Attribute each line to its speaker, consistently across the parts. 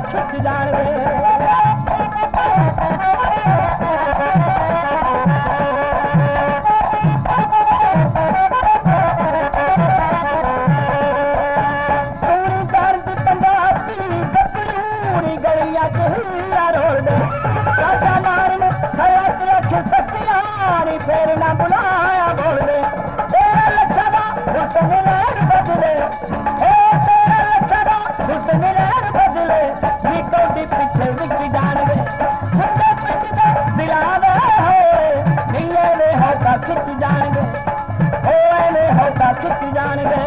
Speaker 1: खिच जाने फिर ना बुलाया बोल दे तेरा लखा हुस्न लहर बदले तेरा लखा हुस्न लहर बदले निको दी पीछे विच जान दे मुंडे पिंड दे दिला दे नीले ने होता खिच जान दे ओए ने होता खिच जान दे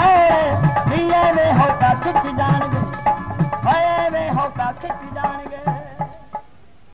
Speaker 1: खिच जान